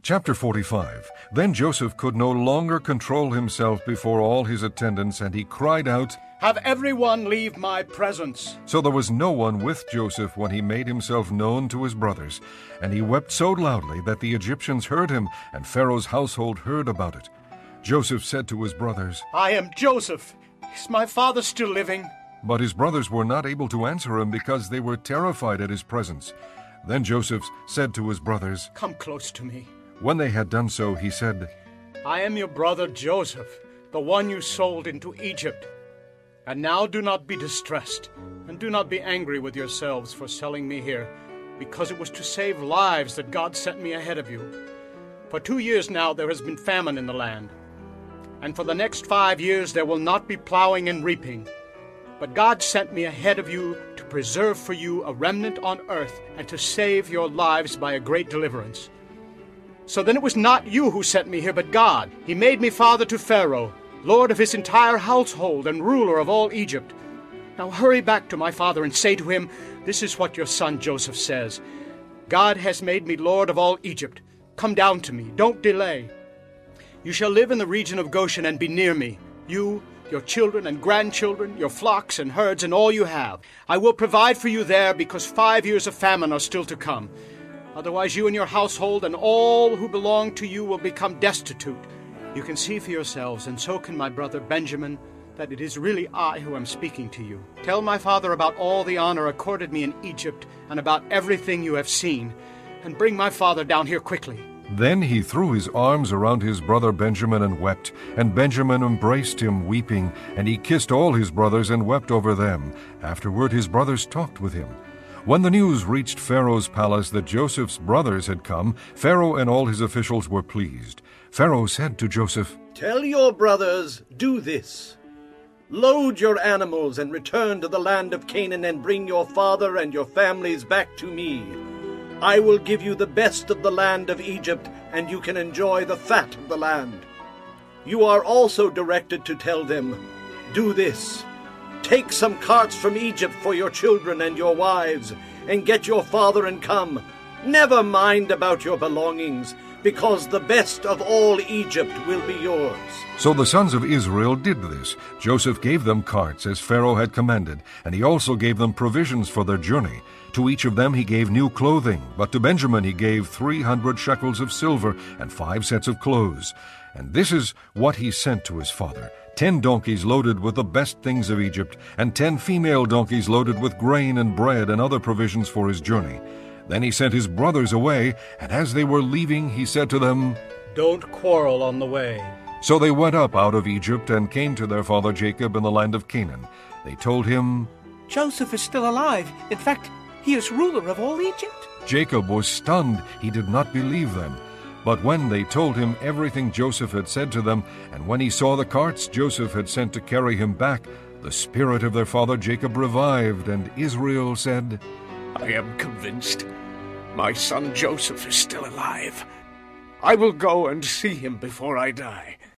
Chapter 45. Then Joseph could no longer control himself before all his attendants, and he cried out, "Have everyone leave my presence." So there was no one with Joseph when he made himself known to his brothers. And he wept so loudly that the Egyptians heard him, and Pharaoh's household heard about it. Joseph said to his brothers, "I am Joseph. Is my father still living?" But his brothers were not able to answer him because they were terrified at his presence. Then Joseph said to his brothers, "Come close to me." When they had done so, he said, "I am your brother Joseph, the one you sold into Egypt. And now do not be distressed, and do not be angry with yourselves for selling me here, because it was to save lives that God sent me ahead of you. For 2 years now there has been famine in the land, and for the next 5 years there will not be plowing and reaping. But God sent me ahead of you to preserve for you a remnant on earth and to save your lives by a great deliverance. So then it was not you who sent me here, but God. He made me father to Pharaoh, lord of his entire household and ruler of all Egypt. Now hurry back to my father and say to him, 'This is what your son Joseph says. God has made me lord of all Egypt. Come down to me. Don't delay. You shall live in the region of Goshen and be near me, you, your children and grandchildren, your flocks and herds, and all you have. I will provide for you there, because 5 years of famine are still to come. Otherwise you and your household and all who belong to you will become destitute. You can see for yourselves, and so can my brother Benjamin, that it is really I who am speaking to you. Tell my father about all the honor accorded me in Egypt, and about everything you have seen, and bring my father down here quickly.'" Then he threw his arms around his brother Benjamin and wept, and Benjamin embraced him, weeping, and he kissed all his brothers and wept over them. Afterward his brothers talked with him. When the news reached Pharaoh's palace that Joseph's brothers had come, Pharaoh and all his officials were pleased. Pharaoh said to Joseph, "Tell your brothers, do this. Load your animals and return to the land of Canaan and bring your father and your families back to me. I will give you the best of the land of Egypt, and you can enjoy the fat of the land." You are also directed to tell them, "Do this. Take some carts from Egypt for your children and your wives, and get your father and come. Never mind about your belongings, because the best of all Egypt will be yours." So the sons of Israel did this. Joseph gave them carts, as Pharaoh had commanded, and he also gave them provisions for their journey. To each of them he gave new clothing, but to Benjamin he gave 300 shekels of silver and 5 sets of clothes. And this is what he sent to his father: 10 donkeys loaded with the best things of Egypt, and 10 female donkeys loaded with grain and bread and other provisions for his journey. Then he sent his brothers away, and as they were leaving he said to them, "Don't quarrel on the way." So they went up out of Egypt and came to their father Jacob in the land of Canaan. They told him, "Joseph is still alive. In fact, he is ruler of all Egypt." Jacob was stunned. He did not believe them. But when they told him everything Joseph had said to them, and when he saw the carts Joseph had sent to carry him back, the spirit of their father Jacob revived, and Israel said, "I am convinced my son Joseph is still alive. I will go and see him before I die."